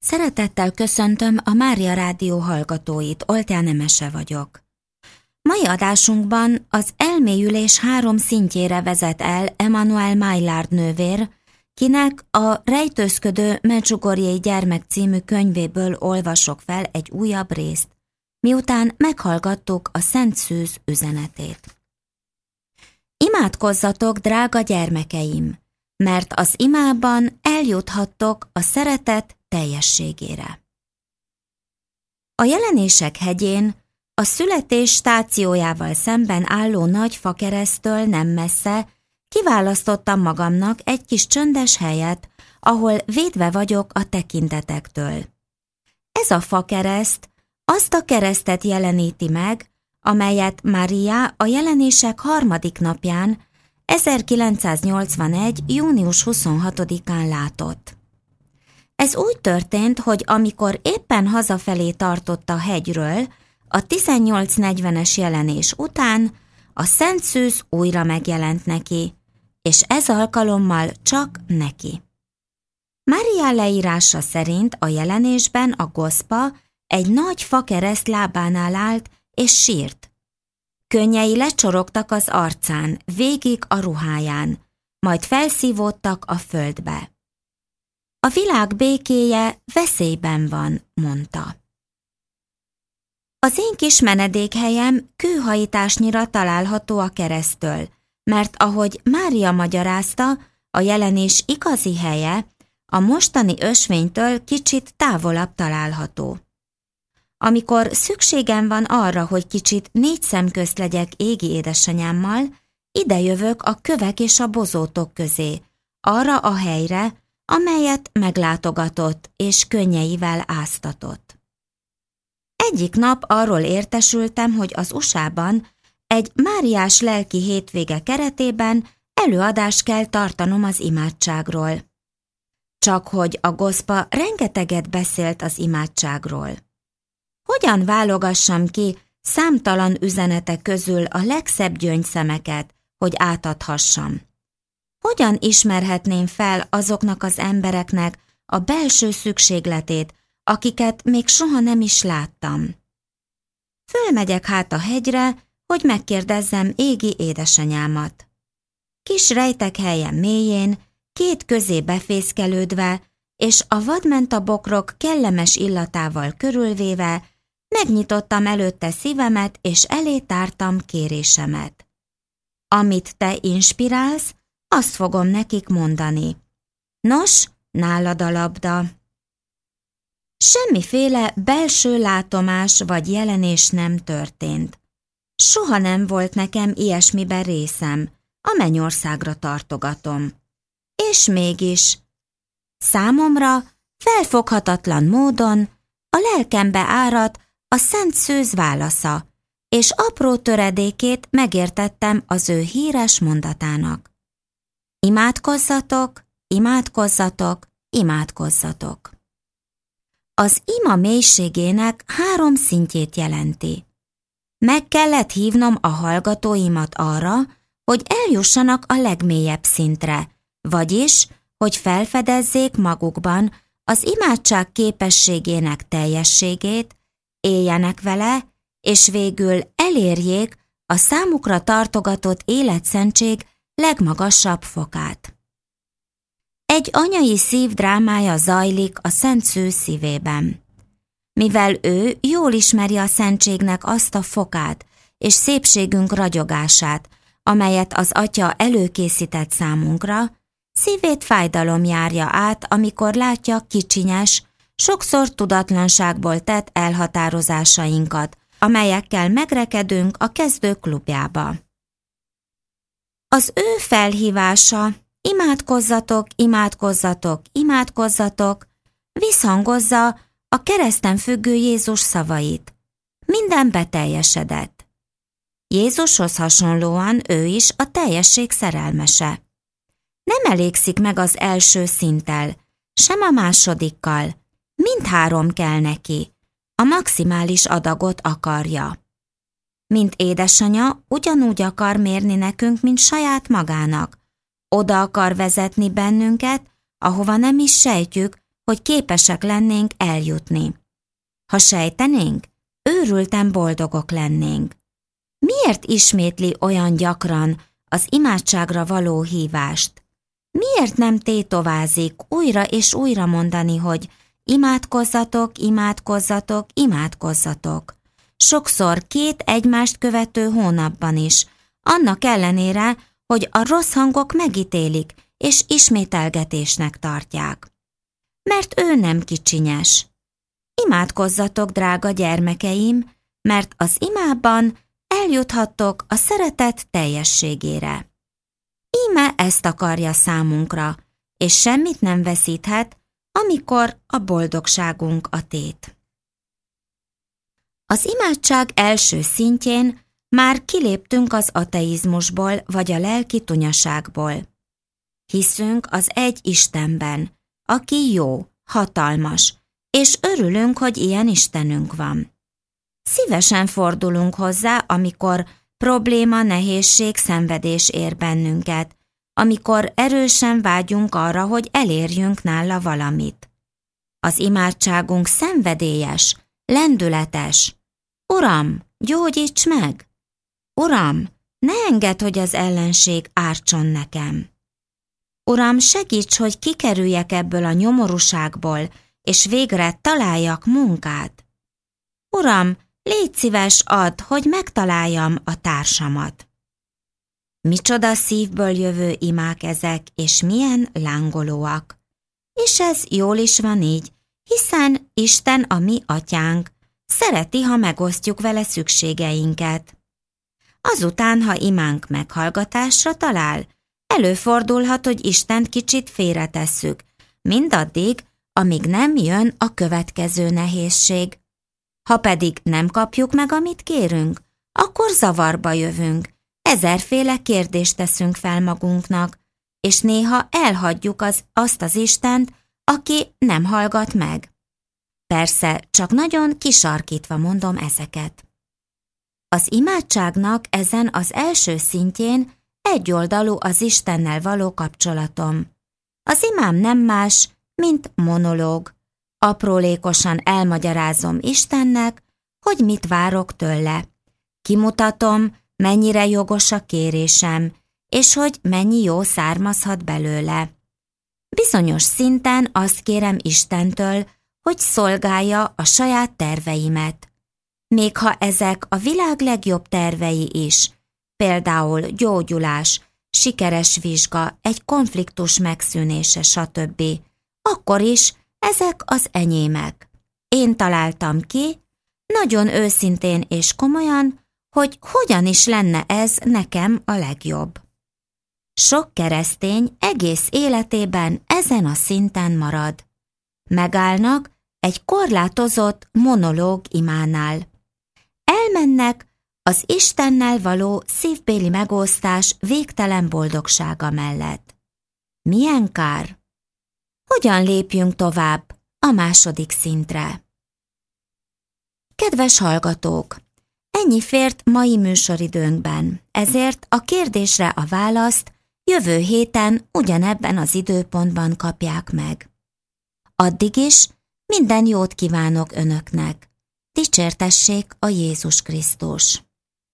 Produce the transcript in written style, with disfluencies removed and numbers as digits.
Szeretettel köszöntöm a Mária Rádió hallgatóit, Oltján Emese vagyok. Mai adásunkban az elmélyülés 3 szintjére vezet el Emmanuel Maillard nővér, kinek a Rejtőzködő Medjugorjei gyermek című könyvéből olvasok fel egy újabb részt, miután meghallgattuk a Szent Szűz üzenetét. Imádkozzatok, drága gyermekeim, mert az imában eljuthattok a szeretet teljességére. A Jelenések hegyén, a születés stációjával szemben álló nagy fakereszttől nem messze kiválasztottam magamnak egy kis csöndes helyet, ahol védve vagyok a tekintetektől. Ez a fakereszt azt a keresztet jeleníti meg, amelyet Mária a Jelenések 3. napján, 1981. június 26-án látott. Ez úgy történt, hogy amikor éppen hazafelé tartott a hegyről, a 1840-es jelenés után a Szent Szűz újra megjelent neki, és ez alkalommal csak neki. Mária leírása szerint a jelenésben a gospa egy nagy fakereszt lábánál állt és sírt. Könnyei lecsorogtak az arcán, végig a ruháján, majd felszívódtak a földbe. A világ békéje veszélyben van, mondta. Az én kis menedékhelyem kőhajításnyira található a kereszttől, mert ahogy Mária magyarázta, a jelenés igazi helye a mostani ösvénytől kicsit távolabb található. Amikor szükségem van arra, hogy kicsit 4 szem közt legyek égi édesanyámmal, idejövök a kövek és a bozótok közé, arra a helyre, amelyet meglátogatott és könnyeivel áztatott. Egyik nap arról értesültem, hogy az USA-ban egy máriás lelki hétvége keretében előadást kell tartanom az imádságról. Csak hogy a gospa rengeteget beszélt az imádságról. Hogyan válogassam ki számtalan üzenetek közül a legszebb gyöngyszemeket, hogy átadhassam? Hogyan ismerhetném fel azoknak az embereknek a belső szükségletét, akiket még soha nem is láttam? Fölmegyek hát a hegyre, hogy megkérdezzem égi édesanyámat. Kis rejtek helyen mélyén, 2 közé befészkelődve, és a vadmentabokrok kellemes illatával körülvéve, megnyitottam előtte szívemet, és elé tártam kérésemet. Amit te inspirálsz, azt fogom nekik mondani. Nos, nálad a labda. Semmiféle belső látomás vagy jelenés nem történt. Soha nem volt nekem ilyesmiben részem, a mennyországra tartogatom. És mégis, számomra felfoghatatlan módon a lelkembe áradt a Szent Szűz válasza, és apró töredékét megértettem az ő híres mondatának. Imádkozzatok, imádkozzatok, imádkozzatok. Az ima mélységének 3 szintjét jelenti. Meg kellett hívnom a hallgatóimat arra, hogy eljussanak a legmélyebb szintre, vagyis, hogy felfedezzék magukban az imádság képességének teljességét, éljenek vele, és végül elérjék a számukra tartogatott életszentség legmagasabb fokát. Egy anyai szív drámája zajlik a Szent Szűz szívében. Mivel ő jól ismeri a szentségnek azt a fokát és szépségünk ragyogását, amelyet az Atya előkészített számunkra, szívét fájdalom járja át, amikor látja kicsinyes, sokszor tudatlanságból tett elhatározásainkat, amelyekkel megrekedünk a kezdők klubjába. Az ő felhívása, imádkozzatok, imádkozzatok, imádkozzatok, visszhangozza a kereszten függő Jézus szavait. Minden beteljesedett. Jézushoz hasonlóan ő is a teljesség szerelmese. Nem elégszik meg az első szinttel, sem a másodikkal, mindhárom kell neki, a maximális adagot akarja. Mint édesanya, ugyanúgy akar mérni nekünk, mint saját magának. Oda akar vezetni bennünket, ahova nem is sejtjük, hogy képesek lennénk eljutni. Ha sejtenénk, őrülten boldogok lennénk. Miért ismétli olyan gyakran az imádságra való hívást? Miért nem tétovázik újra és újra mondani, hogy imádkozzatok, imádkozzatok, imádkozzatok? Sokszor 2 egymást követő hónapban is, annak ellenére, hogy a rossz hangok megítélik és ismételgetésnek tartják. Mert ő nem kicsinyes. Imádkozzatok, drága gyermekeim, mert az imában eljuthattok a szeretet teljességére. Íme ezt akarja számunkra, és semmit nem veszíthet, amikor a boldogságunk a tét. Az imádság első szintjén már kiléptünk az ateizmusból vagy a lelki tunyaságból. Hiszünk az egy Istenben, aki jó, hatalmas, és örülünk, hogy ilyen Istenünk van. Szívesen fordulunk hozzá, amikor probléma, nehézség, szenvedés ér bennünket, amikor erősen vágyunk arra, hogy elérjünk nála valamit. Az imádságunk szenvedélyes, lendületes. Uram, gyógyíts meg! Uram, ne engedd, hogy az ellenség ártson nekem! Uram, segíts, hogy kikerüljek ebből a nyomorúságból, és végre találjak munkát. Uram, légy szíves, add, hogy megtaláljam a társamat. Micsoda szívből jövő imák ezek, és milyen lángolóak. És ez jól is van így, hiszen Isten a mi atyánk, szereti, ha megosztjuk vele szükségeinket. Azután, ha imánk meghallgatásra talál, előfordulhat, hogy Istent kicsit félretesszük, mindaddig, amíg nem jön a következő nehézség. Ha pedig nem kapjuk meg, amit kérünk, akkor zavarba jövünk, 1000-féle kérdést teszünk fel magunknak, és néha elhagyjuk azt az Istent, aki nem hallgat meg. Persze, csak nagyon kisarkítva mondom ezeket. Az imádságnak ezen az első szintjén egyoldalú az Istennel való kapcsolatom. Az imám nem más, mint monológ. Aprólékosan elmagyarázom Istennek, hogy mit várok tőle. Kimutatom, mennyire jogos a kérésem, és hogy mennyi jó származhat belőle. Bizonyos szinten azt kérem Istentől, hogy szolgálja a saját terveimet. Még ha ezek a világ legjobb tervei is, például gyógyulás, sikeres vizsga, egy konfliktus megszűnése, stb., akkor is ezek az enyémek. Én találtam ki, nagyon őszintén és komolyan, hogy hogyan is lenne ez nekem a legjobb. Sok keresztény egész életében ezen a szinten marad. Megállnak egy korlátozott monológ imánál. Elmennek az Istennel való szívbéli megosztás végtelen boldogsága mellett. Milyen kár! Hogyan lépjünk tovább a második szintre? Kedves hallgatók! Ennyi fért mai műsoridőnkben, ezért a kérdésre a választ jövő héten ugyanebben az időpontban kapják meg. Addig is minden jót kívánok önöknek. Dicsértessék a Jézus Krisztus!